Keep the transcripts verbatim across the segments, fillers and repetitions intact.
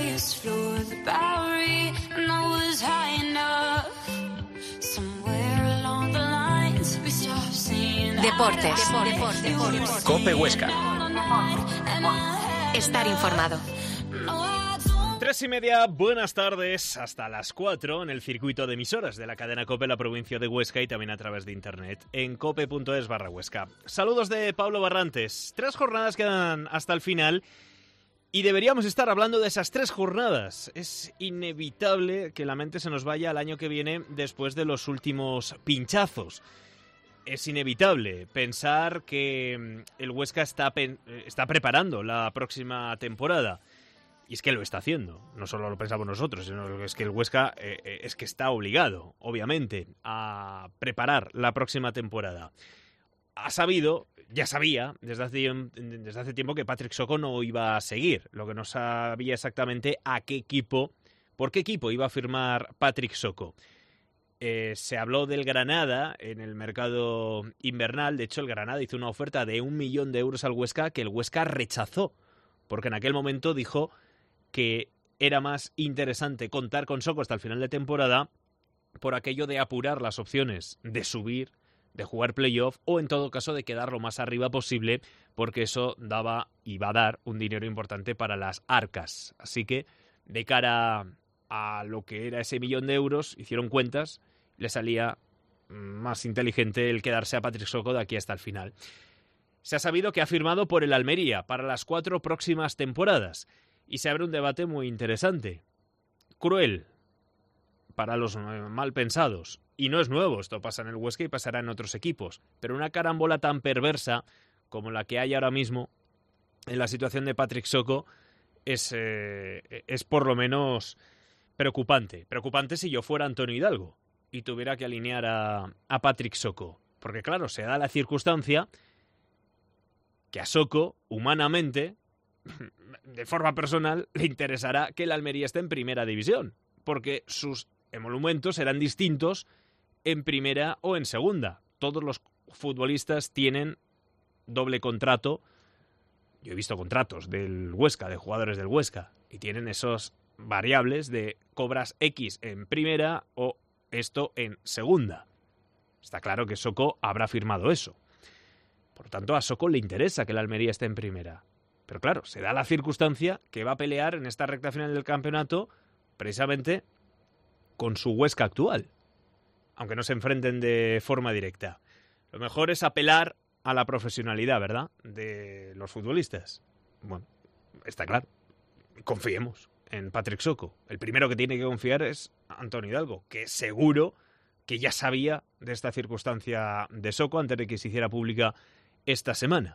highest floor of the Bowery, and I was high enough. Somewhere along the lines we stopped seeing Deportes, deportes, deportes. COPE Huesca. Estar informado. Tres y media, buenas tardes, hasta las cuatro en el circuito de emisoras de la cadena COPE, la provincia de Huesca, y también a través de internet en cope.es barra Huesca. Saludos de Pablo Barrantes. Tres jornadas quedan hasta el final y deberíamos estar hablando de esas tres jornadas. Es inevitable que la mente se nos vaya al año que viene después de los últimos pinchazos. Es inevitable pensar que el Huesca está, pen- está preparando la próxima temporada. Y es que lo está haciendo, no solo lo pensamos nosotros, sino que es que el Huesca eh, es que está obligado, obviamente, a preparar la próxima temporada. Ha sabido, ya sabía, desde hace, desde hace tiempo que Patrick Soko no iba a seguir. Lo que no sabía exactamente a qué equipo, por qué equipo iba a firmar Patrick Soko. Eh, se habló del Granada en el mercado invernal. De hecho, el Granada hizo una oferta de un millón de euros al Huesca que el Huesca rechazó, porque en aquel momento dijo que era más interesante contar con Soko hasta el final de temporada por aquello de apurar las opciones de subir, de jugar playoff o en todo caso de quedar lo más arriba posible, porque eso daba y va a dar un dinero importante para las arcas. Así que de cara a lo que era ese millón de euros, hicieron cuentas, le salía más inteligente el quedarse a Patrick Soko de aquí hasta el final. Se ha sabido que ha firmado por el Almería para las cuatro próximas temporadas. Y se abre un debate muy interesante. Cruel para los mal pensados. Y no es nuevo, esto pasa en el Huesca y pasará en otros equipos. Pero una carambola tan perversa como la que hay ahora mismo en la situación de Patrick Soko es, eh, es por lo menos preocupante. Preocupante si yo fuera Antonio Hidalgo y tuviera que alinear a, a Patrick Soko. Porque claro, se da la circunstancia que a Soko, humanamente, de forma personal, le interesará que el Almería esté en primera división, porque sus emolumentos serán distintos en primera o en segunda. Todos los futbolistas tienen doble contrato. Yo he visto contratos del Huesca, de jugadores del Huesca, y tienen esos variables de cobras X en primera o esto en segunda. Está claro que Soko habrá firmado eso. Por tanto, a Soko le interesa que el Almería esté en primera. Pero claro, se da la circunstancia que va a pelear en esta recta final del campeonato precisamente con su Huesca actual, aunque no se enfrenten de forma directa. Lo mejor es apelar a la profesionalidad, ¿verdad?, de los futbolistas. Bueno, está claro. Confiemos en Patrick Soko. El primero que tiene que confiar es Antonio Hidalgo, que seguro que ya sabía de esta circunstancia de Soko antes de que se hiciera pública esta semana.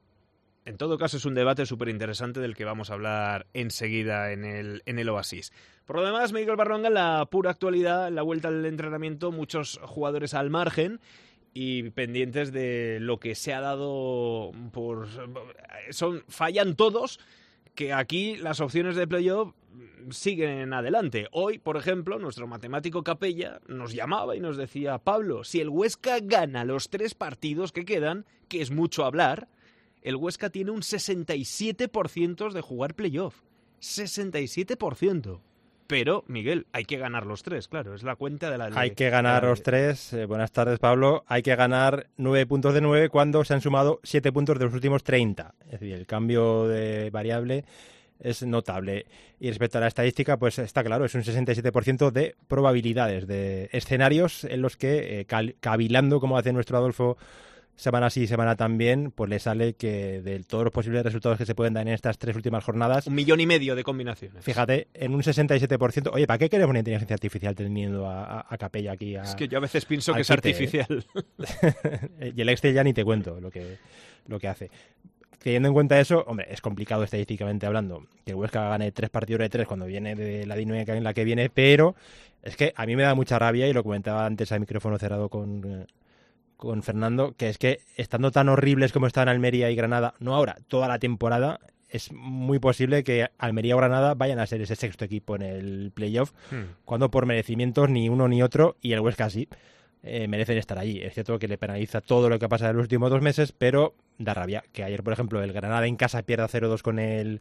En todo caso, es un debate súper interesante del que vamos a hablar enseguida en el, en el Oasis. Por lo demás, Miguel Barronga, en la pura actualidad, en la vuelta al entrenamiento, muchos jugadores al margen y pendientes de lo que se ha dado por... Son, fallan todos, que aquí las opciones de playoff siguen adelante. Hoy, por ejemplo, nuestro matemático Capella nos llamaba y nos decía: Pablo, si el Huesca gana los tres partidos que quedan, que es mucho hablar, el Huesca tiene un sesenta y siete por ciento de jugar playoff. sesenta y siete por ciento. Pero, Miguel, hay que ganar los tres, claro, es la cuenta de la... Hay que ganar la, los tres. Eh, buenas tardes, Pablo. Hay que ganar nueve puntos de nueve cuando se han sumado siete puntos de los últimos treinta. Es decir, el cambio de variable es notable. Y respecto a la estadística, pues está claro, es un sesenta y siete por ciento de probabilidades, de escenarios en los que, eh, cavilando, como hace nuestro Adolfo semana sí, semana también, pues le sale que de todos los posibles resultados que se pueden dar en estas tres últimas jornadas... Un millón y medio de combinaciones. Fíjate, en un sesenta y siete por ciento... Oye, ¿para qué queremos una inteligencia artificial teniendo a, a, a Capella aquí? A, es que yo a veces pienso que es quite, artificial. ¿eh? Y el Excel ya ni te cuento lo que, lo que hace. Teniendo en cuenta eso, hombre, es complicado estadísticamente hablando que el Huesca gane tres partidos de tres cuando viene de la dinámica en la que viene, pero es que a mí me da mucha rabia, y lo comentaba antes a micrófono cerrado con... con Fernando, que es que estando tan horribles como están Almería y Granada, no ahora, toda la temporada, es muy posible que Almería o Granada vayan a ser ese sexto equipo en el playoff, hmm. cuando por merecimientos ni uno ni otro, y el Huesca sí, eh, merecen estar allí. Es cierto que le penaliza todo lo que ha pasado en los últimos dos meses, pero da rabia que ayer, por ejemplo, el Granada en casa pierda cero dos con el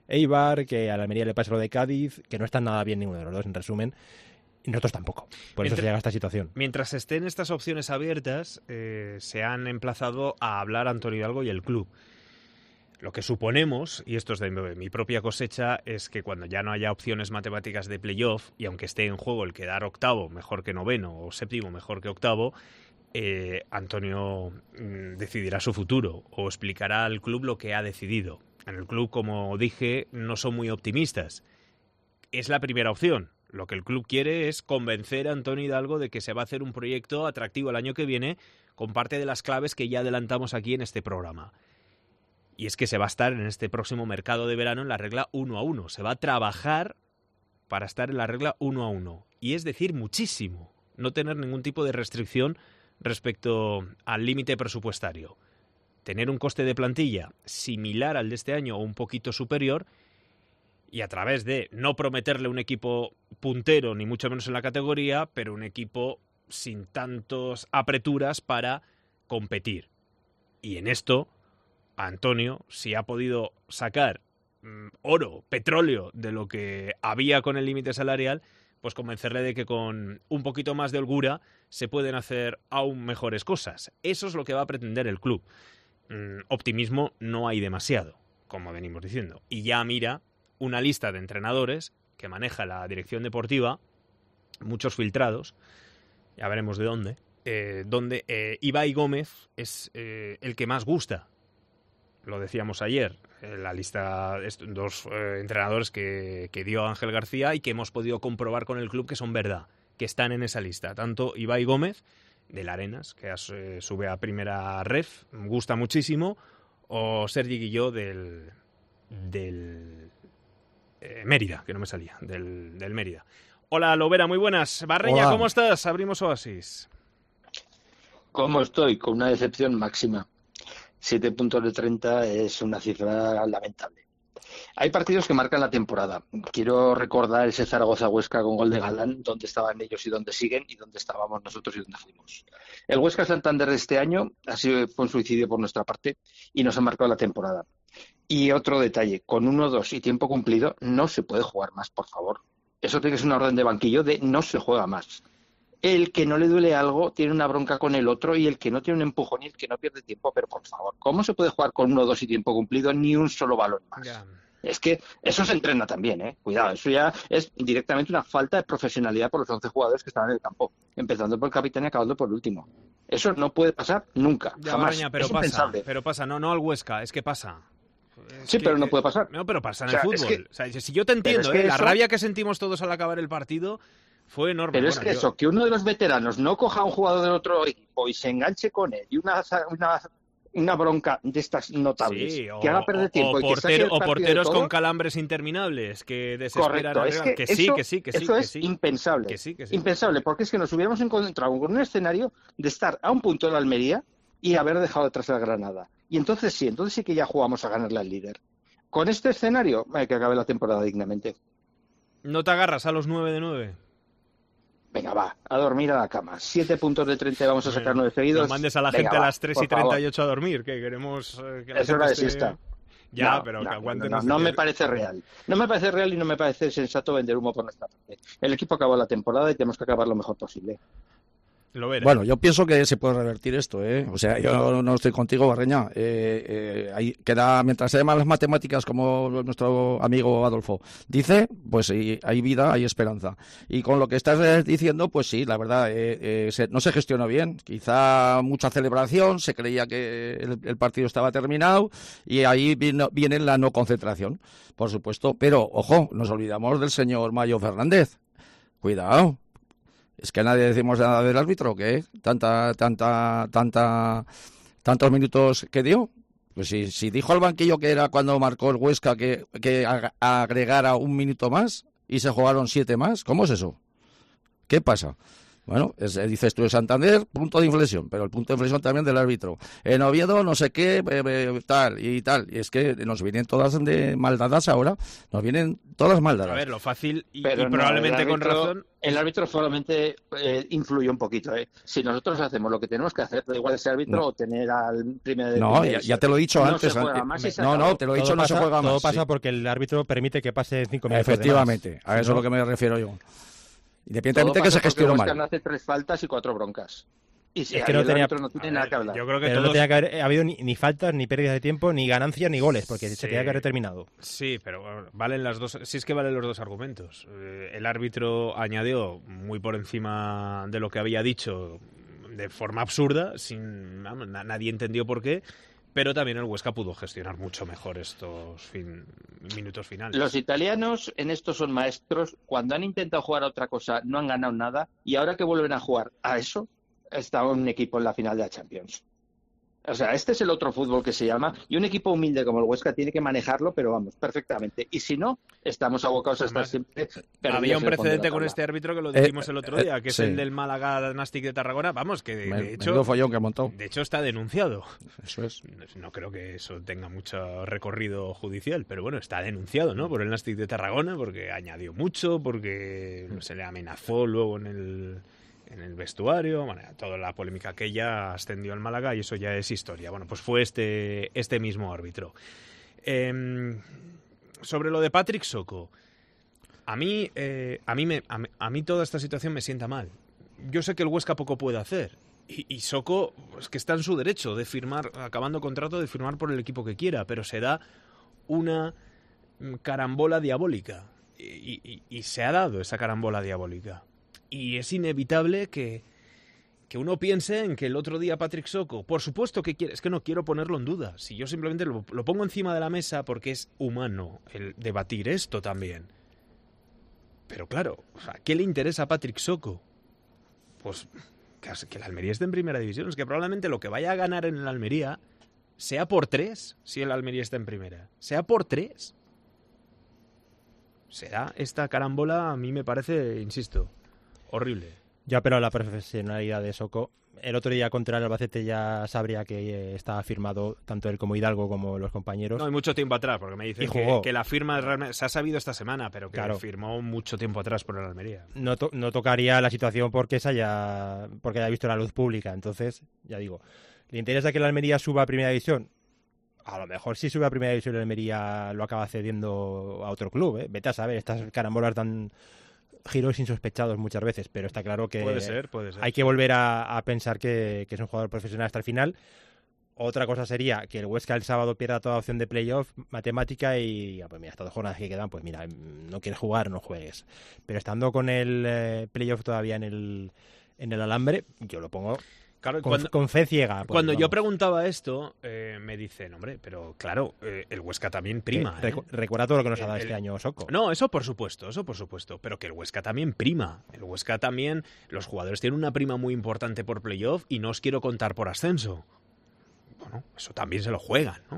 Eibar, que a la Almería le pase lo de Cádiz, que no están nada bien ninguno de los dos, en resumen. Y nosotros tampoco. Por eso Mientras, se llega a esta situación. Mientras estén estas opciones abiertas, eh, se han emplazado a hablar Antonio Hidalgo y el club. Lo que suponemos, y esto es de mi propia cosecha, es que cuando ya no haya opciones matemáticas de playoff, y aunque esté en juego el quedar octavo mejor que noveno o séptimo mejor que octavo, eh, Antonio mm, decidirá su futuro o explicará al club lo que ha decidido. En el club, como dije, no son muy optimistas. Es la primera opción. Lo que el club quiere es convencer a Antonio Hidalgo de que se va a hacer un proyecto atractivo el año que viene con parte de las claves que ya adelantamos aquí en este programa. Y es que se va a estar en este próximo mercado de verano en la regla uno a uno. Se va a trabajar para estar en la regla uno a uno. Y es decir, muchísimo. No tener ningún tipo de restricción respecto al límite presupuestario. Tener un coste de plantilla similar al de este año o un poquito superior, y a través de no prometerle un equipo puntero, ni mucho menos en la categoría, pero un equipo sin tantas apreturas para competir. Y en esto, Antonio, si ha podido sacar mmm, oro, petróleo de lo que había con el límite salarial, pues convencerle de que con un poquito más de holgura se pueden hacer aún mejores cosas. Eso es lo que va a pretender el club. Mm, optimismo no hay demasiado, como venimos diciendo. Y ya mira una lista de entrenadores que maneja la dirección deportiva, muchos filtrados, ya veremos de dónde, eh, donde eh, Ibai Gómez es eh, el que más gusta. Lo decíamos ayer, eh, la lista, dos eh, entrenadores que, que dio Ángel García y que hemos podido comprobar con el club que son verdad, que están en esa lista. Tanto Ibai Gómez, del Arenas, que eh, sube a primera ref, gusta muchísimo, o Sergi Guilló del, del eh, Mérida, que no me salía, del, del Mérida. Hola, Lovera, muy buenas. Barreña, Hola. ¿Cómo estás? Abrimos Oasis. ¿Cómo estoy? Con una decepción máxima. Siete puntos de treinta es una cifra lamentable. Hay partidos que marcan la temporada. Quiero recordar ese Zaragoza-Huesca con gol de Galán, dónde estaban ellos y dónde siguen, y dónde estábamos nosotros y dónde fuimos. El Huesca-Santander de este año ha sido, fue un suicidio por nuestra parte y nos ha marcado la temporada. Y otro detalle, con uno dos y tiempo cumplido no se puede jugar más, por favor. Eso tiene que ser una orden de banquillo de no se juega más. El que no le duele algo tiene una bronca con el otro, y el que no tiene un empujón y el que no pierde tiempo. Pero por favor, ¿cómo se puede jugar con uno dos y tiempo cumplido ni un solo balón más? Ya. Es que eso se entrena también, ¿eh? Cuidado, eso ya es directamente una falta de profesionalidad por los once jugadores que estaban en el campo, empezando por el capitán y acabando por el último. Eso no puede pasar nunca, Ya, jamás. Barreña, pero es pasa, impensable. pero pasa, no, no al Huesca, es que pasa. Es Sí, que- pero no puede pasar. No, pero pasa en O sea, el fútbol. es que- O sea, si yo te entiendo, pero es que ¿eh? La eso- rabia que sentimos todos al acabar el partido fue enorme. Pero es Bueno, que yo- eso, que uno de los veteranos no coja a un jugador del otro equipo y se enganche con él, y una, una, una bronca de estas notables, Sí, o, que haga perder o- tiempo o y que saque portero- el o partido de porteros todo. con calambres interminables que desesperan Correcto, al es rival. que, Que sí, eso, que sí, que sí, eso que es sí. impensable. Que sí, que sí. Impensable, porque es que nos hubiéramos encontrado con un escenario de estar a un punto de la Almería y haber dejado detrás a Granada. Y entonces sí, entonces sí que ya jugamos a ganarle al líder. Con este escenario, hay que acabe la temporada dignamente. No te agarras a los nueve de nueve. Venga, va, a dormir a la cama. Siete puntos de treinta y vamos a sacar nueve No seguidos. mandes a la Venga, gente a va, las tres por y treinta y favor. ocho a dormir, que queremos eh, que la Es gente hora de esté- siesta. Ya, No, pero no, que no, aguanten. no, hasta no que- me parece real. No me parece real y no me parece sensato vender humo por nuestra parte. El equipo acabó la temporada y tenemos que acabar lo mejor posible. Lo veré. Bueno, yo pienso que se puede revertir esto, ¿eh? O sea, yo no estoy contigo, Barreña. Eh, eh, ahí queda, mientras se llaman las matemáticas, como nuestro amigo Adolfo dice, pues sí, hay vida, hay esperanza. Y con lo que estás eh, diciendo, pues sí, la verdad, eh, eh, se- no se gestionó bien. Quizá mucha celebración, se creía que el, el partido estaba terminado y ahí vino, viene la no concentración, por supuesto. Pero, ojo, nos olvidamos del señor Mayo Fernández. Cuidado. ¿Es que nadie decimos nada del árbitro o qué? ¿Tanta, tanta, tanta, tantos minutos que dio? Pues si, si dijo al banquillo que era cuando marcó el Huesca que, que ag- agregara un minuto más y se jugaron siete más, ¿cómo es eso? ¿Qué pasa? Bueno, es, dices tú en Santander, punto de inflexión, pero el punto de inflexión también del árbitro. En Oviedo, no sé qué, eh, eh, tal y tal. Y es que nos vienen todas de maldadas ahora, nos vienen todas maldadas. A ver, lo fácil y, Pero y no, probablemente el con árbitro- razón. El árbitro solamente eh, influye un poquito. ¿eh? Si nosotros hacemos lo que tenemos que hacer, da igual ese árbitro No. o tener al primer de No, primera ya, división. ya te lo he dicho No antes. se juega eh, más y se no, acabó. no, te lo he dicho, Todo no pasa, se juega más. todo pasa sí. porque el árbitro permite que pase cinco minutos. de más. Efectivamente, a Si eso no- es lo que me refiero yo. Todo Independientemente que pasa se porque gestione Huesca mal. no hace tres faltas y cuatro broncas. Y si Es que ahí no el tenía- árbitro no tiene A nada ver, que hablar. yo creo que Pero todos. no tenía que haber habido ni, ni faltas, ni pérdidas de tiempo, ni ganancias, ni goles, porque Sí. se tenía que haber terminado. Sí, pero bueno, valen las dos. Sí, es que valen los dos argumentos. Eh, el árbitro añadió muy por encima de lo que había dicho, de forma absurda, sin vamos, na- nadie entendió por qué. Pero también el Huesca pudo gestionar mucho mejor estos fin- minutos finales. Los italianos en esto son maestros. Cuando han intentado jugar a otra cosa, no han ganado nada. Y ahora que vuelven a jugar a eso, está un equipo en la final de la Champions. O sea, este es el otro fútbol que se llama. Y un equipo humilde como el Huesca tiene que manejarlo, pero vamos, perfectamente. Y si no, estamos abocados a estar Además, siempre perdidos Había un en el fondo de la precedente con tabla. este árbitro que lo Eh, dijimos el otro eh, día, que es sí. el del Málaga Nastic de Tarragona. Vamos, que de, Me- de hecho, menudo follón que montó. de hecho está denunciado. Eso es. No creo que eso tenga mucho recorrido judicial, pero bueno, está denunciado, ¿no? Por el Nastic de Tarragona, porque añadió mucho, porque se le amenazó luego en el, en el vestuario. Bueno, toda la polémica aquella ascendió al Málaga y eso ya es historia. Bueno, pues fue este, este mismo árbitro. Em, sobre lo de Patrick Soko, a mí, eh, a, mí me, a, mí, a mí toda esta situación me sienta mal. Yo sé que el Huesca poco puede hacer. Y, y Soko, pues que está en su derecho de firmar, acabando contrato, de firmar por el equipo que quiera, pero se da una mm, carambola diabólica. Y, y- y se ha dado esa carambola diabólica. Y es inevitable que, que uno piense en que el otro día Patrick Soko, por supuesto que quiere, es que no quiero ponerlo en duda, si yo simplemente lo, lo pongo encima de la mesa porque es humano el debatir esto también. Pero claro, o sea, ¿qué le interesa a Patrick Soko? Pues que, que el Almería esté en primera división. Es que probablemente lo que vaya a ganar en el Almería sea por tres, si el Almería está en primera. Sea por tres. Será esta carambola, a mí me parece, insisto, horrible. Yo apelo a la profesionalidad de Soko. El otro día contra el Albacete ya sabría que eh, estaba firmado tanto él como Hidalgo como los compañeros. No, hay mucho tiempo atrás, porque me dicen Y que, jugó. que la firma realmente se ha sabido esta semana, pero que Claro. firmó mucho tiempo atrás por el Almería. No, to- no tocaría la situación porque se haya, porque haya visto la luz pública. Entonces, ya digo, ¿le interesa que el Almería suba a primera división? A lo mejor si sube a primera división el Almería lo acaba cediendo a otro club, ¿eh? Vete a saber, estas carambolas dan giros insospechados muchas veces, pero está claro que Puede ser, puede ser. hay que volver a, a pensar que, que es un jugador profesional hasta el final. Otra cosa sería que el Huesca el sábado pierda toda opción de playoff matemática y, ah, pues mira, estas dos jornadas que quedan, pues mira, no quieres jugar, no juegues. Pero estando con el eh, playoff todavía en el, en el alambre, yo lo pongo Claro, con, cuando, con fe ciega. pues, cuando yo vamos. preguntaba esto, eh, me dicen, hombre, pero claro, eh, el Huesca también prima. Eh, ¿eh? recu- Recuerda todo lo que nos ha dado El- este año Soko. No, eso por supuesto, eso por supuesto, pero que el Huesca también prima. El Huesca también, los jugadores tienen una prima muy importante por playoff y no os quiero contar por ascenso. Bueno, eso también se lo juegan, ¿no?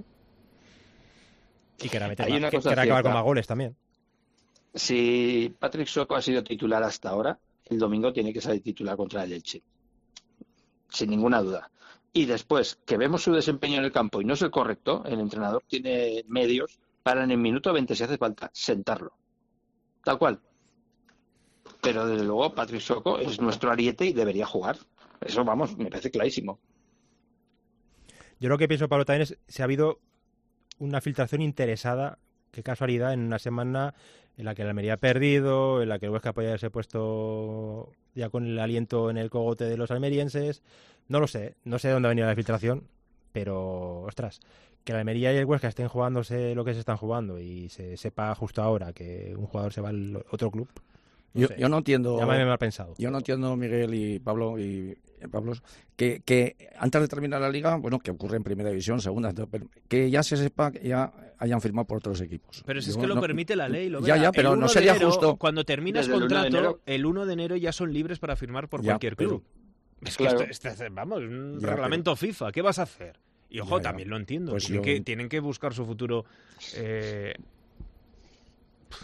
Y que era, meter Hay más- una que- cosa que era acabar cierta. con más goles también. Si Patrick Soko ha sido titular hasta ahora, el domingo tiene que salir titular contra el Elche. Sin ninguna duda. Y después, que vemos su desempeño en el campo y no es el correcto, el entrenador tiene medios para en el minuto veinte, si hace falta, sentarlo. Tal cual. Pero desde luego, Patrick Soko es nuestro ariete y debería jugar. Eso, vamos, me parece clarísimo. Yo lo que pienso, Pablo, también es si ha habido una filtración interesada, qué casualidad, en una semana en la que el Almería ha perdido, en la que el Huesca podía haberse puesto ya con el aliento en el cogote de los almerienses. No lo sé, no sé de dónde ha venido la filtración, pero, ostras, que el Almería y el Huesca estén jugándose lo que se están jugando y se sepa justo ahora que un jugador se va al otro club. No Yo, sé, yo no entiendo. llámame mal pensado. Yo no entiendo, Miguel y Pablo, y eh, Pablo, que, que antes de terminar la liga, bueno, que ocurre en primera división, segunda, pero que ya se sepa que ya hayan firmado por otros equipos. Pero si es Yo que lo no- permite la ley. Lo Ya, vea. ya, pero El no uno de sería enero, justo. Cuando terminas Desde el uno de contrato, enero. el uno de enero ya son libres para firmar por Ya, cualquier pero- club. Es que Claro. esto, esto es, vamos, un Ya, reglamento FIFA. ¿Qué vas a hacer? Y ojo, Ya, ya. también lo entiendo. Pues tienen, yo- que, tienen que buscar su futuro. eh,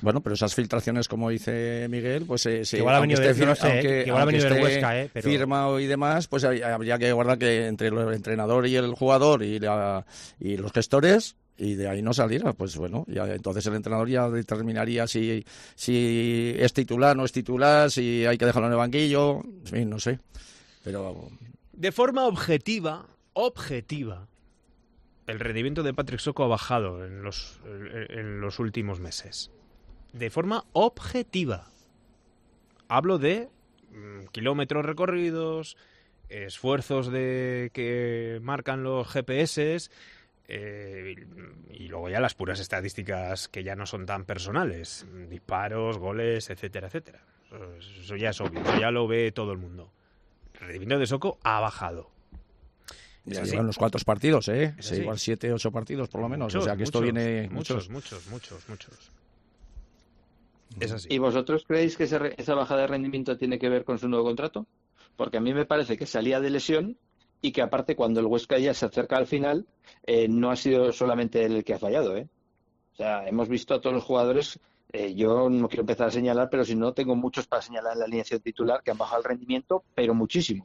Bueno, pero esas filtraciones, como dice Miguel, pues eh, sí, que igual ha venido, esté, de, no sé, aunque, que igual ha venido del Huesca, ¿eh? Pero... firmado y demás, pues habría que guardar que entre el entrenador y el jugador y, la, y los gestores, y de ahí no saliera, pues bueno, ya, entonces el entrenador ya determinaría si, si es titular, no es titular, si hay que dejarlo en el banquillo, en fin, no sé. Pero de forma objetiva, objetiva, el rendimiento de Patrick Soko ha bajado en los, en los últimos meses. De forma objetiva. Hablo de mm, kilómetros recorridos, esfuerzos de que marcan los G P S, eh, y, y luego ya las puras estadísticas que ya no son tan personales. Disparos, goles, etcétera, etcétera. Eso, eso ya es obvio, eso ya lo ve todo el mundo. El rendimiento de Soko ha bajado. Ya llevan unos cuantos partidos, ¿eh? Sí. Igual siete, ocho partidos por lo menos. Muchos, o sea que esto muchos, viene... Muchos, muchos, muchos, muchos. Es así. ¿Y vosotros creéis que esa, esa bajada de rendimiento tiene que ver con su nuevo contrato? Porque a mí me parece que salía de lesión y que aparte cuando el Huesca ya se acerca al final, eh, no ha sido solamente él el que ha fallado, ¿eh? O sea, hemos visto a todos los jugadores, eh, yo no quiero empezar a señalar, pero si no, tengo muchos para señalar en la alineación titular que han bajado el rendimiento, pero muchísimo.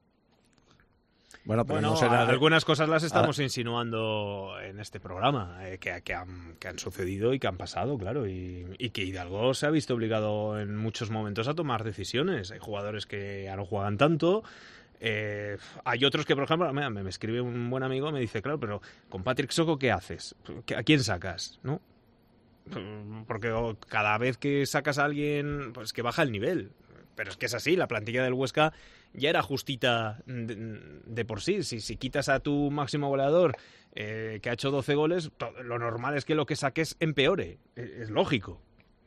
Bueno, pero Bueno, no será de- algunas cosas las estamos insinuando en este programa, eh, que, que, han, que han sucedido y que han pasado, claro, y, y que Hidalgo se ha visto obligado en muchos momentos a tomar decisiones. Hay jugadores que ya no juegan tanto, eh, hay otros que, por ejemplo, me, me escribe un buen amigo, me dice, claro, pero con Patrick Soko, ¿qué haces? ¿A quién sacas? ¿No? Porque cada vez que sacas a alguien, pues que baja el nivel. Pero es que es así, la plantilla del Huesca ya era justita de, de por sí. Si, si quitas a tu máximo goleador, eh, que ha hecho doce goles, to- lo normal es que lo que saques empeore. Es, es lógico.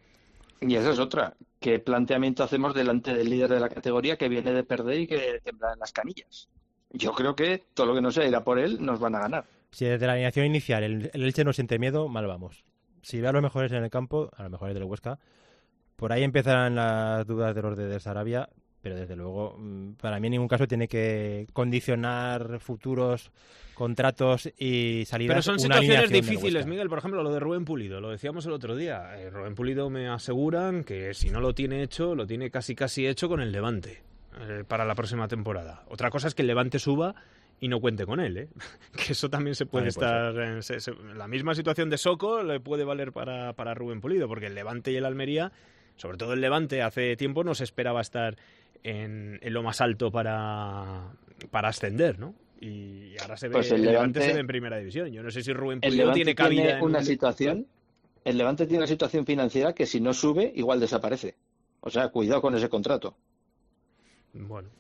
Y esa es otra. ¿Qué planteamiento hacemos delante del líder de la categoría que viene de perder y que tembla en las canillas? Yo creo que todo lo que no sea ir a por él, nos van a ganar. Si desde la alineación inicial el, el Elche no siente miedo, mal vamos. Si ve a los mejores en el campo, a los mejores del Huesca, por ahí empezarán las dudas de los de Sarabia, pero desde luego, mm, para mí en ningún caso tiene que condicionar futuros contratos y salidas. Pero son una situaciones alineación del difíciles, Huesca. Miguel. Por ejemplo, lo de Rubén Pulido, lo decíamos el otro día. Eh, Rubén Pulido me aseguran que si no lo tiene hecho, lo tiene casi casi hecho con el Levante eh, para la próxima temporada. Otra cosa es que el Levante suba y no cuente con él, ¿eh? Que eso también se puede También puede estar... En, se- se- la misma situación de Soko le puede valer para, para Rubén Pulido, porque el Levante y el Almería, sobre todo el Levante, hace tiempo no se esperaba estar en, en lo más alto para, para ascender, ¿no? Y ahora se ve, Pues el el Levante Levante- se ve en primera división. Yo no sé si Rubén El Pulido Levante tiene cabida tiene en una el- situación, el Levante tiene una situación financiera que si no sube, igual desaparece. O sea, cuidado con ese contrato. Bueno.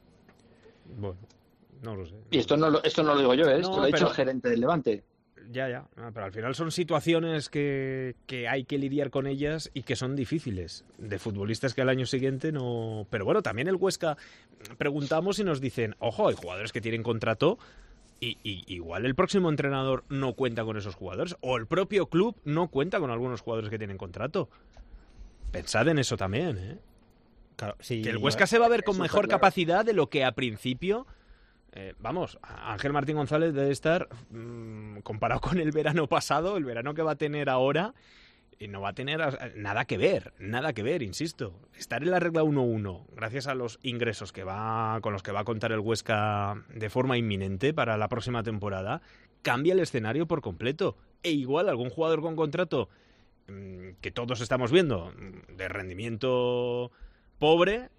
Bueno. No lo sé. Y esto no lo, esto no lo digo yo, ¿eh? esto No, lo ha dicho pero- el gerente del Levante. Ya, ya. Ah, pero al final son situaciones que, que hay que lidiar con ellas y que son difíciles. De futbolistas que al año siguiente no... Pero bueno, también el Huesca preguntamos y nos dicen, ojo, hay jugadores que tienen contrato y, y igual el próximo entrenador no cuenta con esos jugadores. O el propio club no cuenta con algunos jugadores que tienen contrato. Pensad en eso también, ¿eh? Claro, sí, Que el Huesca se va a ver con Eso está mejor claro. capacidad de lo que a principio... eh, vamos, Ángel Martín González debe estar, mmm, comparado con el verano pasado, el verano que va a tener ahora, y no va a tener a- nada que ver, nada que ver, insisto. Estar en la regla uno uno, gracias a los ingresos que va con los que va a contar el Huesca de forma inminente para la próxima temporada, cambia el escenario por completo. E igual algún jugador con contrato mm, que todos estamos viendo, mm, de rendimiento pobre,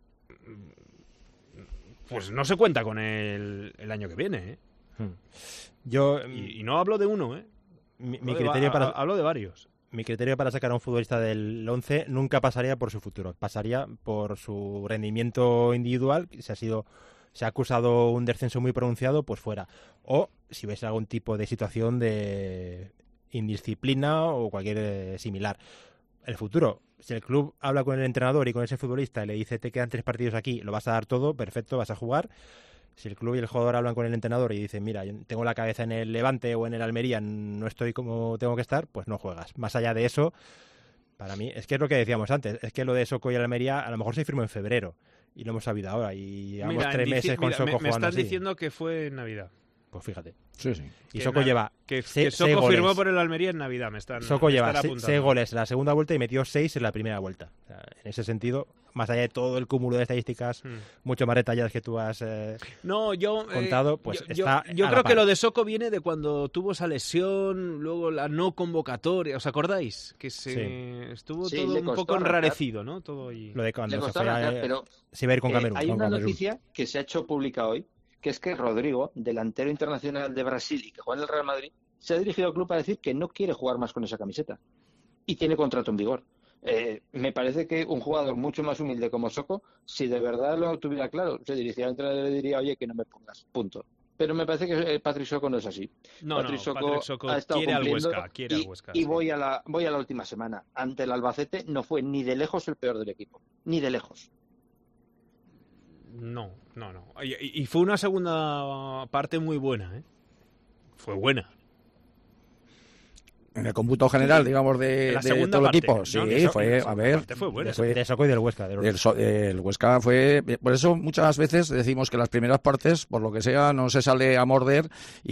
pues no se cuenta con él el año que viene, ¿eh? Hmm. Yo, Y, y no hablo de uno, ¿eh? mi, mi Hablo de criterio va- para... ha- Hablo de varios. Mi criterio para sacar a un futbolista del once nunca pasaría por su futuro, pasaría por su rendimiento individual. Si ha sido, se ha acusado un descenso muy pronunciado, pues fuera. O si ves algún tipo de situación de indisciplina o cualquier eh, similar. El futuro, si el club habla con el entrenador y con ese futbolista y le dice te quedan tres partidos aquí, lo vas a dar todo, perfecto, vas a jugar. Si el club y el jugador hablan con el entrenador y dicen, mira, yo tengo la cabeza en el Levante o en el Almería, no estoy como tengo que estar, pues no juegas. Más allá de eso, para mí, es que es lo que decíamos antes, es que lo de Soko y el Almería a lo mejor se firmó en febrero y lo hemos sabido ahora y llevamos Mira, tres dici- meses con mira, Soko me, me jugando estás así. diciendo que fue en Navidad. Pues fíjate. Sí, sí. Y Que Soko na- lleva Que, se- que seis Soko goles. firmó por el Almería en Navidad, me están Soko me lleva están se- apuntando. seis goles en la segunda vuelta y metió seis en la primera vuelta. O sea, en ese sentido, más allá de todo el cúmulo de estadísticas Hmm. mucho más detalladas que tú has eh, No, yo eh, contado, pues yo, yo- está yo a la creo que par. lo de Soko viene de cuando tuvo esa lesión, luego la no convocatoria, ¿os acordáis? Que se Sí. estuvo Sí, todo le un costó poco arrancar. enrarecido, ¿no? Todo y... lo de cuando Le se costó fue a, arrancar, eh, pero se iba a ir con eh, Camerún. hay con una Camerún. noticia que se ha hecho pública hoy, que es que Rodrigo, delantero internacional de Brasil y que juega en el Real Madrid, se ha dirigido al club para decir que no quiere jugar más con esa camiseta y tiene contrato en vigor. Eh, me parece que un jugador mucho más humilde como Soko, si de verdad lo tuviera claro, se dirigiría al entrenador y le diría, oye, que no me pongas, punto. Pero me parece que eh, Patrick Soko no es así. No, Patrick no, Soko Patrick Soko ha estado quiere al cumpliendo Huesca, quiere y, al Huesca. y sí. voy a la voy a la última semana. Ante el Albacete no fue ni de lejos el peor del equipo, ni de lejos. No, no, no. Y, y fue una segunda parte muy buena, ¿eh? Fue buena. En el cómputo general, digamos, de, En la de segunda todo el parte, equipo. Sí, ¿no? Que eso- fue, la a segunda ver, parte fue buena. fue- De Soko y del Huesca. de los El, dos. so- el Huesca fue... Por eso muchas veces decimos que las primeras partes, por lo que sea, no se sale a morder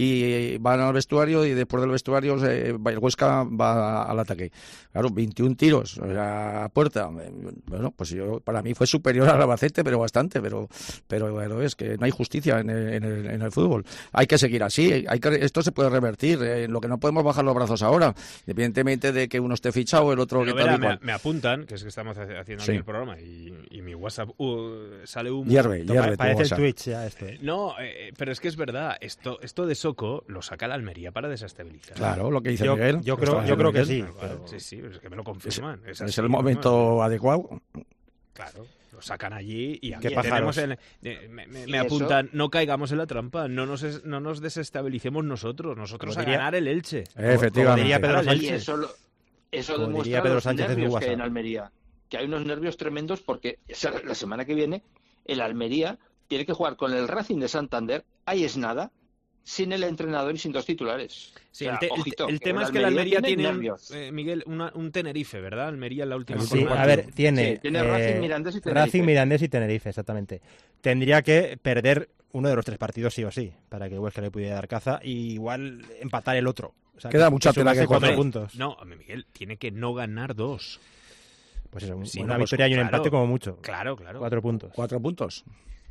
y van al vestuario y después del vestuario se- va- el Huesca va al ataque. Claro, veintiún tiros a puerta. Bueno, pues yo para mí fue superior al Albacete, pero bastante. Pero pero bueno, es que no hay justicia en el, en el, en el fútbol. Hay que seguir así. Hay que, esto se puede revertir. Eh, lo que no podemos bajar los brazos ahora, independientemente de que uno esté fichado, el otro Pero que tal verá, y cual. me, me apuntan, que es que estamos hace- haciendo Sí. aquí el programa, y, y mi WhatsApp uh, sale un... Hierve, Pa- hierve. tu Parece el WhatsApp. Twitch ya esto. ¿eh? No, eh, pero es que es verdad, esto, esto de Soko lo saca la Almería para desestabilizar. Claro, lo que dice Yo, Miguel. yo lo creo, está yo creo que diciendo sí. Miguel. Claro, sí, sí, es que me lo confirman. Es, Es así, el ¿no? momento adecuado. Claro, lo sacan allí y aquí Qué pájaros. tenemos el, eh, me, me- Y me eso- apuntan, no caigamos en la trampa, no nos, es- no nos desestabilicemos nosotros, nosotros Como a diría- ganar el Elche. Efectivamente. como diría Pedro Claro, el Y Elche. eso, lo- eso Como demuestra diría Pedro los Sánchez en su nervios que hay WhatsApp. en Almería. Que hay unos nervios tremendos porque esa- la semana que viene el Almería tiene que jugar con el Racing de Santander, ahí es nada, sin el entrenador y sin dos titulares. Sí, O sea, el, te- el- ojito, el tema es que el Almería Almería tiene, un- nervios. eh, Miguel, una- un Tenerife, ¿verdad? Almería en la última Sí, Sí, jornada. a ver, tiene, Sí, tiene eh, Racing, Mirandés y Tenerife. Racing, Mirandés y Tenerife, exactamente. Tendría que perder uno de los tres partidos sí o sí, para que Huesca le pudiera dar caza y igual empatar el otro. O sea, Queda que- mucha que tela sumase que cuatro cortar. puntos. No, hombre, Miguel, tiene que no ganar dos. Pues eso, Sí, una no, pues, victoria y un claro. empate como mucho. Claro, claro. Cuatro puntos. Cuatro puntos.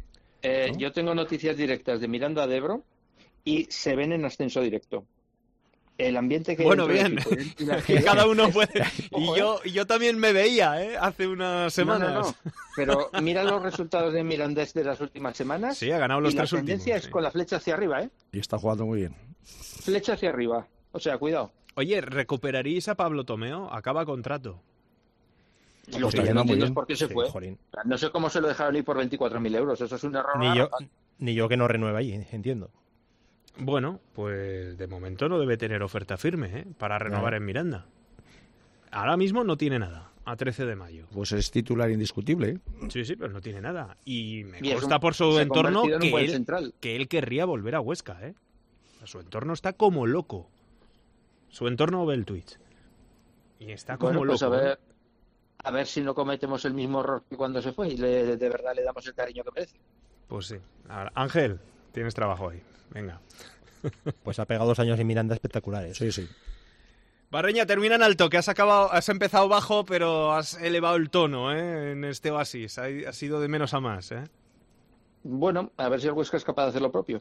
Eh, ¿no? Yo tengo noticias directas de Miranda de Ebro y se ven en ascenso directo. El ambiente que hay Bueno, dentro del bien. equipo y la Que cada uno es- puede. Y Ojo, ¿eh? yo, y yo también me veía, ¿eh? Hace unas No, semanas. no, no. Pero mira los resultados de Mirandés de las últimas semanas. Sí, ha ganado los y la tres últimos. tendencia es sí. con la flecha hacia arriba, ¿eh? Y está jugando muy bien. Flecha hacia arriba. O sea, cuidado. Oye, ¿recuperaréis a Pablo Tomeo? Acaba contrato. Lo está que yo yendo no muy entiendo es bien. por qué se Sí, fue. jolín. O sea, no sé cómo se lo dejaron ir por veinticuatro mil euros. Eso es un error. Ni yo, garrafal. ni yo que no renueva ahí, entiendo. Bueno, pues de momento no debe tener oferta firme, ¿eh? Para renovar No. en Miranda. Ahora mismo no tiene nada, a trece de mayo. Pues es titular indiscutible. ¿eh? Sí, sí, pero no tiene nada. Y me Y es consta un- por su se ha entorno convertido en un que buen él, central. que él querría volver a Huesca, ¿eh? Su entorno está como loco. Su entorno ve el Twitch. Y está como Bueno, pues loco. a ¿eh? ver, a ver si no cometemos el mismo error que cuando se fue y le, de verdad le damos el cariño que merece. Pues sí. Ahora, Ángel, tienes trabajo ahí. Venga. Pues ha pegado dos años en Miranda espectaculares. Sí, sí. Barreña, termina en alto, que has acabado, has empezado bajo, pero has elevado el tono, ¿eh? En este oasis. Ha, ha sido de menos a más, ¿eh? Bueno, a ver si el Huesca es capaz de hacer lo propio.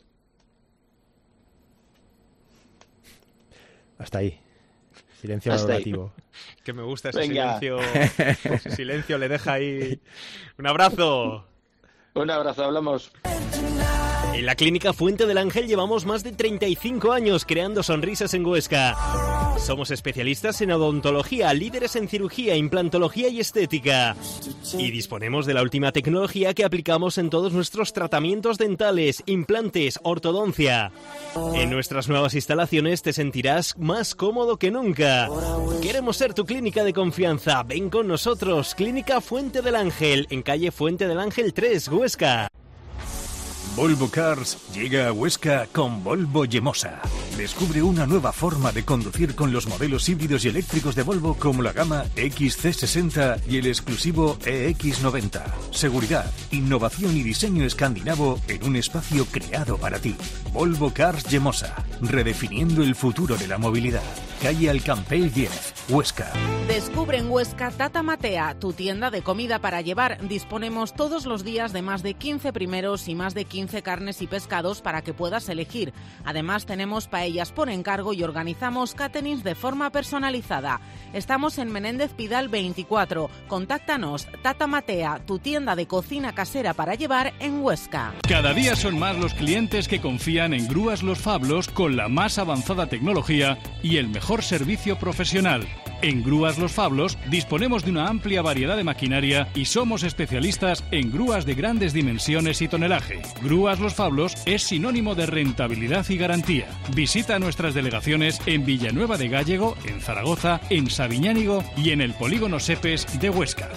Hasta ahí. Silencio Hasta ahí. valorativo. Que me gusta ese Venga. silencio. Ese silencio le deja ahí. Un abrazo. Un abrazo, hablamos. En la Clínica Fuente del Ángel llevamos más de treinta y cinco años creando sonrisas en Huesca. Somos especialistas en odontología, líderes en cirugía, implantología y estética. Y disponemos de la última tecnología que aplicamos en todos nuestros tratamientos dentales, implantes, ortodoncia. En nuestras nuevas instalaciones te sentirás más cómodo que nunca. Queremos ser tu clínica de confianza. Ven con nosotros, Clínica Fuente del Ángel, en calle Fuente del Ángel tres, Huesca. Volvo Cars llega a Huesca con Volvo Yemosa. Descubre una nueva forma de conducir con los modelos híbridos y eléctricos de Volvo como la gama X C sesenta y el exclusivo E X noventa. Seguridad, innovación y diseño escandinavo en un espacio creado para ti. Volvo Cars Gemosa, redefiniendo el futuro de la movilidad. Calle Alcampell diez, Huesca. Descubre en Huesca Tata Matea, tu tienda de comida para llevar. Disponemos todos los días de más de quince primeros y más de quince carnes y pescados para que puedas elegir. Además tenemos paellas por encargo y organizamos caterings de forma personalizada. Estamos en Menéndez Pidal veinticuatro. Contáctanos. Tata Matea, tu tienda de cocina casera para llevar en Huesca. Cada día son más los clientes que confían en Grúas Los Fablos con la más avanzada tecnología y el mejor servicio profesional. En Grúas Los Fablos disponemos de una amplia variedad de maquinaria y somos especialistas en grúas de grandes dimensiones y tonelaje. Grúas Los Fablos es sinónimo de rentabilidad y garantía. Visita nuestras delegaciones en Villanueva de Gállego, en Zaragoza, en Sabiñánigo y en el Polígono Sepes de Huesca.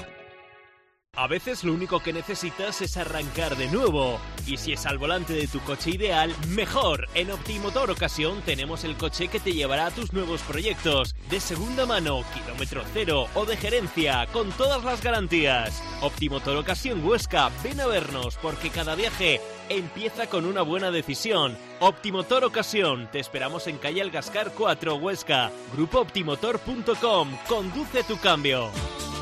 A veces lo único que necesitas es arrancar de nuevo. Y si es al volante de tu coche ideal, mejor. En Optimotor Ocasión tenemos el coche que te llevará a tus nuevos proyectos. De segunda mano, kilómetro cero o de gerencia, con todas las garantías. Optimotor Ocasión Huesca, ven a vernos porque cada viaje empieza con una buena decisión. Optimotor Ocasión, te esperamos en calle Algascar cuatro, Huesca. Grupo optimotor punto com, conduce tu cambio.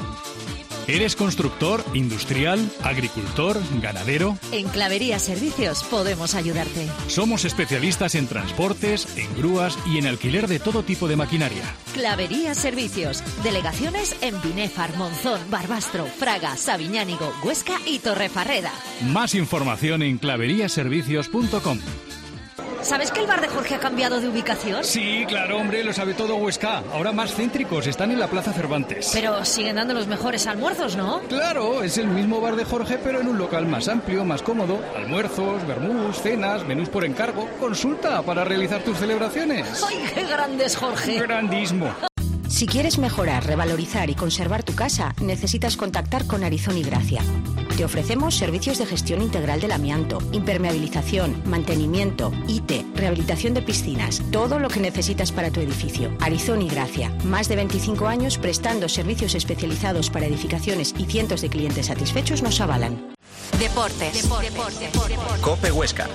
¿Eres constructor, industrial, agricultor, ganadero? En Clavería Servicios podemos ayudarte. Somos especialistas en transportes, en grúas y en alquiler de todo tipo de maquinaria. Clavería Servicios. Delegaciones en Binéfar, Monzón, Barbastro, Fraga, Sabiñánigo, Huesca y Torrefarrera. Más información en clavería servicios punto com. ¿Sabes que el bar de Jorge ha cambiado de ubicación? Sí, claro, hombre, lo sabe todo Huesca. Ahora más céntricos, están en la Plaza Cervantes. Pero siguen dando los mejores almuerzos, ¿no? Claro, es el mismo bar de Jorge, pero en un local más amplio, más cómodo. Almuerzos, vermús, cenas, menús por encargo. Consulta para realizar tus celebraciones. ¡Ay, qué grande es Jorge! Grandísimo. Si quieres mejorar, revalorizar y conservar tu casa, necesitas contactar con Arizón y Gracia. Te ofrecemos servicios de gestión integral del amianto, impermeabilización, mantenimiento, I T, rehabilitación de piscinas, todo lo que necesitas para tu edificio. Arizón y Gracia, más de veinticinco años prestando servicios especializados para edificaciones y cientos de clientes satisfechos nos avalan. Deportes. Deportes. Deportes. Deportes. Cope Huesca.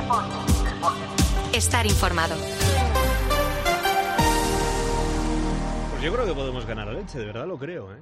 Estar informado. Pues yo creo que podemos ganar a Leche, de verdad lo creo, ¿eh?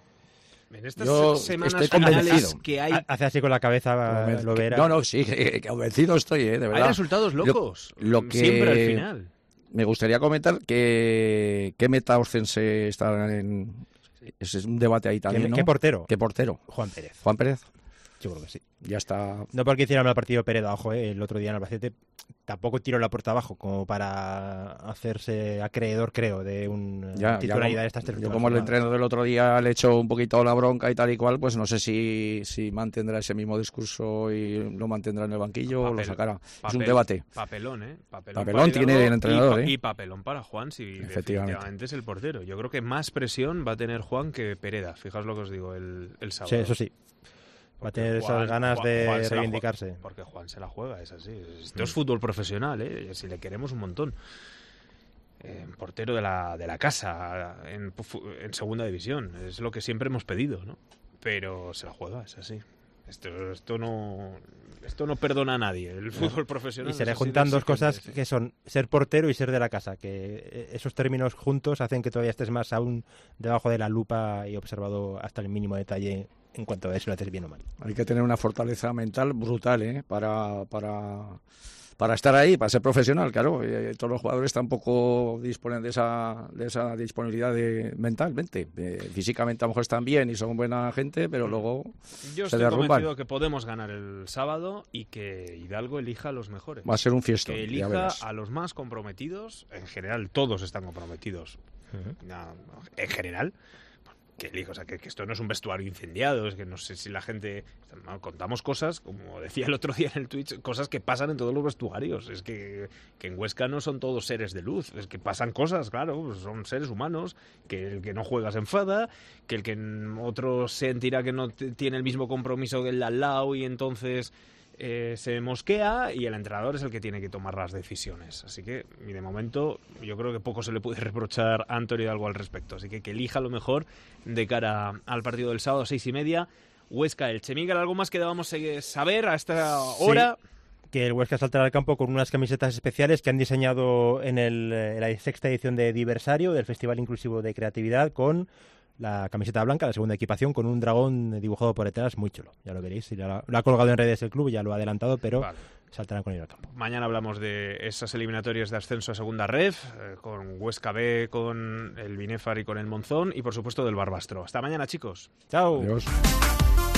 En estas Yo semanas estoy finales que hay... Hace así con la cabeza, Conven- lo verá. No, no, sí, que- que convencido estoy, ¿eh? De verdad. Hay resultados locos, Lo, lo que siempre al final. Me gustaría comentar que qué meta Ostense está en... Ese es un debate ahí también, ¿Qué, ¿no? ¿Qué portero? ¿Qué portero? Juan Pérez. Juan Pérez. Yo creo que sí. Ya está. No porque hiciera mal partido Pérez abajo, ¿eh? El otro día en Albacete tampoco tiró la puerta abajo como para hacerse acreedor, creo, de una Ya, titularidad ya como, de estas tres yo últimas como el jornadas. entrenador del otro día le echó un poquito la bronca y tal y cual, pues no sé si, si mantendrá ese mismo discurso y lo mantendrá en el banquillo o lo sacará. Papel, es un debate. Papelón, ¿eh? Papelón, Papelón para tiene Hidalgo el entrenador, y, ¿eh? Y papelón para Juan, si Efectivamente. definitivamente es el portero. Yo creo que más presión va a tener Juan que Pereda. Fijaos lo que os digo el, el sábado. Sí, eso sí. Va a tener esas ganas Juan- de Juan se la reivindicarse. juega, porque Juan se la juega, es así. Esto es fútbol profesional, ¿eh? Si le queremos un montón. Eh, portero de la, de la casa en, en segunda división. Es lo que siempre hemos pedido, ¿no? Pero se la juega, es así. Esto, esto no esto no perdona a nadie. El fútbol profesional. Y se le es así de juntan dos exigente, cosas sí. que son ser portero y ser de la casa, que esos términos juntos hacen que todavía estés más aún debajo de la lupa y observado hasta el mínimo detalle en cuanto a eso lo haces bien o mal. Hay que tener una fortaleza mental brutal, ¿eh? Para, para, para estar ahí, para ser profesional, claro. Eh, todos los jugadores tampoco disponen de esa, de esa disponibilidad de, mentalmente. Eh, físicamente a lo mejor están bien y son buena gente, pero luego Yo se estoy derrumban. convencido que podemos ganar el sábado y que Hidalgo elija a los mejores. Va a ser un fiestón, Que ya elija verás. a los más comprometidos. En general, todos están comprometidos. Uh-huh. No, no, en general. Que elija, o sea, que, que esto no es un vestuario incendiado. Es que no sé si la gente... no, contamos cosas, como decía el otro día en el Twitch, cosas que pasan en todos los vestuarios. Es que, que en Huesca no son todos seres de luz. Es que pasan cosas, claro. Pues son seres humanos. Que el que no juega se enfada. Que el que otro sentirá que no t- tiene el mismo compromiso que el de al lado y entonces eh, se mosquea y el entrenador es el que tiene que tomar las decisiones. Así que, y de momento, yo creo que poco se le puede reprochar a Antonio Hidalgo al respecto. Así que que elija lo mejor de cara al partido del sábado, seis y media, Huesca-Elche. Miguel, ¿algo más que debamos saber a esta hora? Sí, que el Huesca saltará al campo con unas camisetas especiales que han diseñado en, el, en la sexta edición de Diversario, del Festival Inclusivo de Creatividad, con la camiseta blanca, la segunda equipación, con un dragón dibujado por detrás, muy chulo. Ya lo veréis, ya lo, lo ha colgado en redes el club, ya lo ha adelantado, pero vale, saltarán con ello al campo. Mañana hablamos de esas eliminatorias de ascenso a segunda ref, eh, con Huesca B, con el Binefar y con el Monzón, y por supuesto del Barbastro. Hasta mañana, chicos. Chao. Adiós.